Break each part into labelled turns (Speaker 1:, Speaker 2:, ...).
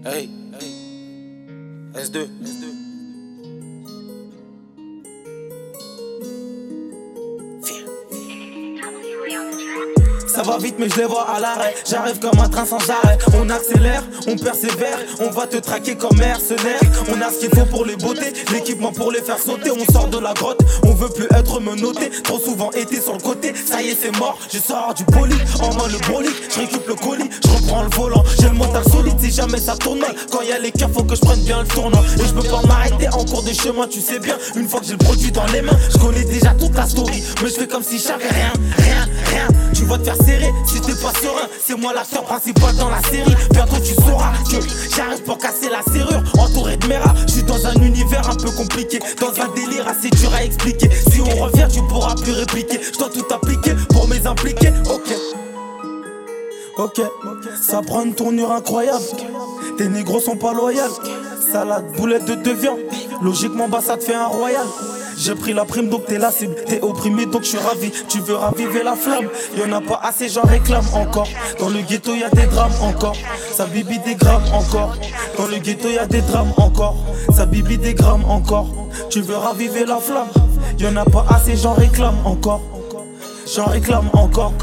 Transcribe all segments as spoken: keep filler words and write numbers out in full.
Speaker 1: Hey, S deux.
Speaker 2: Ça va vite mais je les vois à l'arrêt. J'arrive comme un train sans arrêt. On accélère, on persévère. On va te traquer comme mercenaire. On a ce qu'il faut pour les beautés, l'équipement pour les faire sauter. On sort de la grotte, on veut plus être menotté. Trop souvent été sur le côté, ça y est c'est mort. Je sors du bolide, en main le brolic. Je récupère le colis, je reprends le volant. J'ai le mental solide si jamais ça tourne mal. Quand y a les cœurs faut que je prenne bien le tournant. Et je peux pas m'arrêter en cours de chemin, tu sais bien. Une fois que j'ai le produit dans les mains, je connais déjà toute la story. Mais je fais comme si j'avais rien, rien, rien. Tu vas te faire serrer si t'es pas serein. C'est moi l'acteur principal dans la série. Bientôt tu sauras que j'arrive pour casser la serrure. Entouré de mera, je suis dans un univers un peu compliqué. Dans un délire assez dur à expliquer. Si on revient tu pourras plus répliquer. Je dois tout appliquer pour mes impliqués. Ok Ok, ça prend une tournure incroyable. Tes négros sont pas loyaux. Salade, boulette de deux viandes. Logiquement bah ça te fait un royal. J'ai pris la prime donc t'es la cible. T'es opprimé donc je suis ravi. Tu veux raviver la flamme. Y'en a pas assez, j'en réclame encore. Dans le ghetto y'a des drames encore. Ça bibi des grammes encore. Dans le ghetto y'a des drames encore. Ça bibi des grammes encore. Tu veux raviver la flamme. Y'en a pas assez, j'en réclame encore. J'en réclame encore.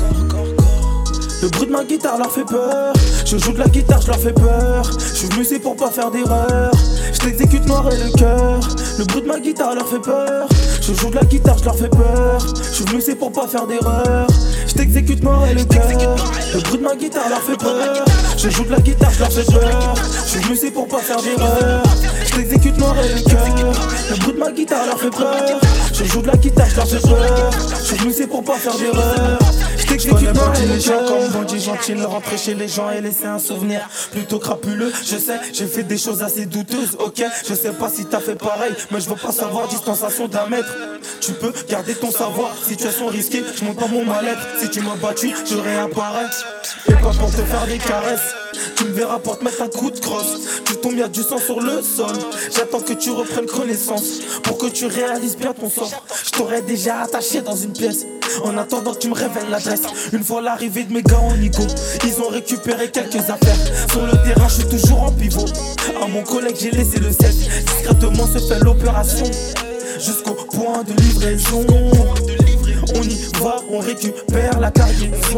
Speaker 2: Le bruit de ma guitare leur fait peur. Je joue de la guitare, je leur fais peur. Je suis venu ici pour pas faire d'erreur. Je t'exécute noir et le cœur. Le bruit de ma guitare leur fait peur. Je joue de la guitare, je leur fais peur. Je suis venu ici pour pas faire d'erreur. Je t'exécute noir et le cœur. Le bruit de ma guitare leur fait peur. Je joue de la guitare, je leur fais peur. Je suis venu ici pour pas faire d'erreur. Je t'exécute noir et le cœur. Le bruit de ma guitare leur fait peur. Je joue de la guitare, je leur fais peur. Je suis venu ici pour pas faire d'erreur. Je t'exécute noir et le cœur. Comme bandit gentil, rentrer chez les gens et laisser un souvenir plutôt crapuleux. Je sais, j'ai fait des choses assez douteuses. Ok, je sais pas si t'as fait pareil, mais je veux pas savoir distanciation d'un mètre. Tu peux garder ton savoir, situation risquée, je monte pas mon mal-être. Si tu m'as battu, je réapparais. Et pas pour te faire des caresses. Tu me verras pour te mettre un coup de crosse. Tu tombes, y'a du sang sur le sol. J'attends que tu reprennes connaissance pour que tu réalises bien ton sort. Je t'aurais déjà attaché dans une pièce en attendant que tu me révèles l'adresse. Une fois l'arrivée de mes gars en Nico, ils ont récupéré quelques affaires. Sur le terrain, je suis toujours en pivot. À mon collègue, j'ai laissé le sept. Discrètement se fait l'opération jusqu'au point de livraison. On y va, on récupère la cargaison.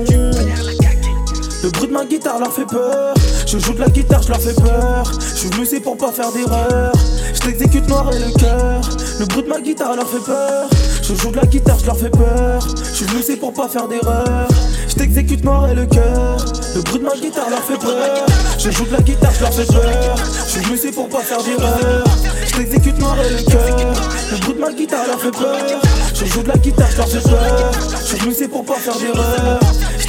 Speaker 2: Le bruit de ma guitare leur fait peur. Je joue de la guitare, je leur fais peur. Je suis venu ici pour pas faire d'erreur. Je t'exécute noir et le cœur. Le bruit de ma guitare leur fait peur. Je joue de la guitare, je leur fais peur. Je suis venu ici pour pas faire d'erreur. Je t'exécute noir et le cœur. Le bruit de ma guitare leur fait peur. Je joue de la guitare, je leur fais peur. Je suis venu ici pour pas faire d'erreur. Je t'exécute noir et le cœur. Le bruit de ma guitare leur fait peur. Je joue de la guitare, je leur fais peur. Je suis venu ici pour pas faire d'erreur.